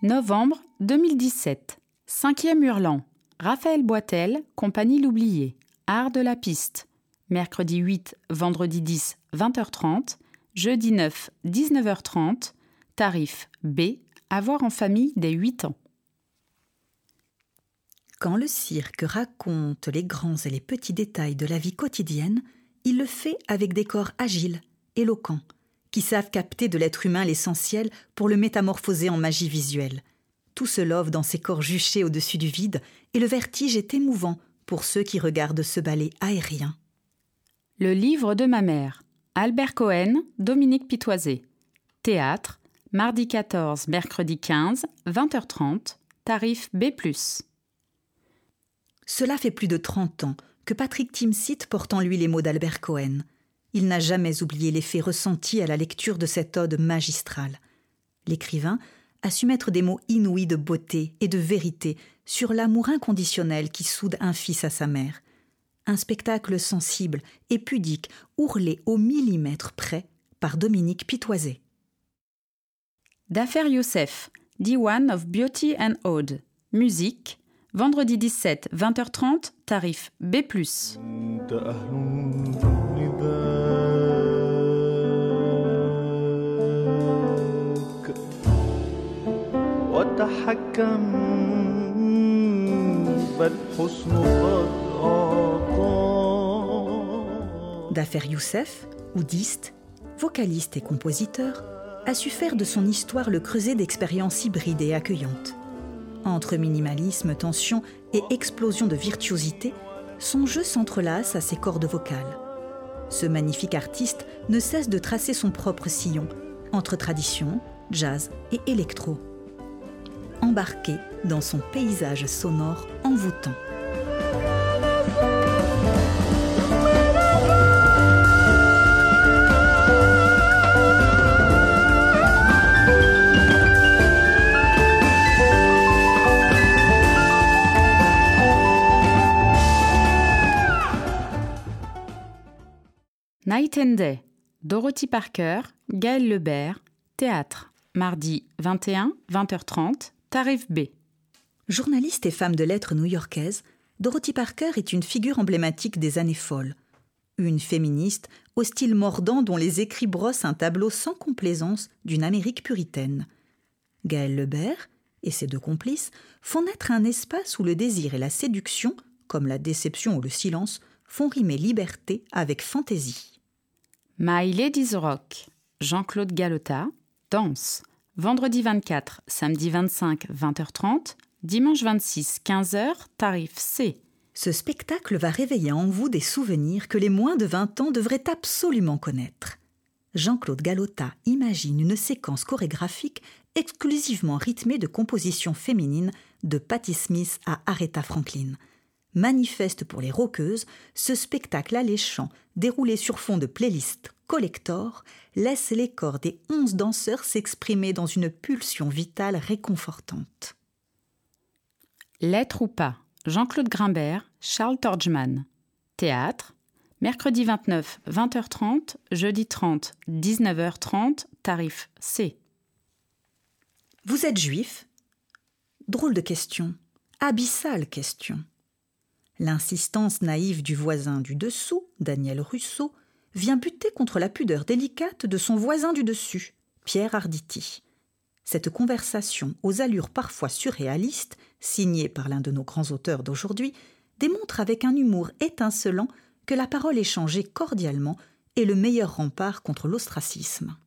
Novembre 2017. 5e Hurlant. Raphaël Boitel, Compagnie L'Oublié. Art de la piste. Mercredi 8, vendredi 10, 20h30. Jeudi 9, 19h30. Tarif B. À voir en famille dès 8 ans. Quand le cirque raconte les grands et les petits détails de la vie quotidienne, il le fait avec des corps agiles, éloquents, qui savent capter de l'être humain l'essentiel pour le métamorphoser en magie visuelle. Tout se love dans ces corps juchés au-dessus du vide et le vertige est émouvant pour ceux qui regardent ce ballet aérien. Le livre de ma mère. Albert Cohen, Dominique Pitoisé. Théâtre, mardi 14, mercredi 15, 20h30, tarif B+. Cela fait plus de 30 ans que Patrick Timsit porte en lui les mots d'Albert Cohen. Il n'a jamais oublié l'effet ressenti à la lecture de cette ode magistrale. L'écrivain a su mettre des mots inouïs de beauté et de vérité sur l'amour inconditionnel qui soude un fils à sa mère. Un spectacle sensible et pudique, ourlé au millimètre près par Dominique Pitoisé. Dafer Youssef, Diwan of Beauty and Ode. Musique, vendredi 17, 20h30, tarif B+. Dafer Youssef, oudiste, vocaliste et compositeur, a su faire de son histoire le creuset d'expériences hybrides et accueillantes. Entre minimalisme, tension et explosion de virtuosité, son jeu s'entrelace à ses cordes vocales. Ce magnifique artiste ne cesse de tracer son propre sillon, entre tradition, jazz et électro. Embarqué dans son paysage sonore envoûtant. Night and Day. Dorothy Parker, Gaël Lebert. Théâtre. Mardi 21, 20h30. Tarif B. Journaliste et femme de lettres new-yorkaise, Dorothy Parker est une figure emblématique des années folles. Une féministe au style mordant dont les écrits brossent un tableau sans complaisance d'une Amérique puritaine. Gaël Lebert et ses deux complices font naître un espace où le désir et la séduction, comme la déception ou le silence, font rimer liberté avec fantaisie. My Ladies Rock. Jean-Claude Galota. Danse. Vendredi 24, samedi 25, 20h30, dimanche 26, 15h, tarif C. Ce spectacle va réveiller en vous des souvenirs que les moins de 20 ans devraient absolument connaître. Jean-Claude Galota imagine une séquence chorégraphique exclusivement rythmée de compositions féminines de Patti Smith à Aretha Franklin. Manifeste pour les rockeuses, ce spectacle alléchant, déroulé sur fond de playlists collector, laisse les corps des 11 danseurs s'exprimer dans une pulsion vitale réconfortante. L'être ou pas. Jean-Claude Grimbert, Charles Torgman. Théâtre. Mercredi 29, 20h30, jeudi 30, 19h30, tarif C. Vous êtes juif ? Drôle de question, abyssale question. L'insistance naïve du voisin du dessous, Daniel Russo, vient buter contre la pudeur délicate de son voisin du dessus, Pierre Arditi. Cette conversation, aux allures parfois surréalistes, signée par l'un de nos grands auteurs d'aujourd'hui, démontre avec un humour étincelant que la parole échangée cordialement est le meilleur rempart contre l'ostracisme.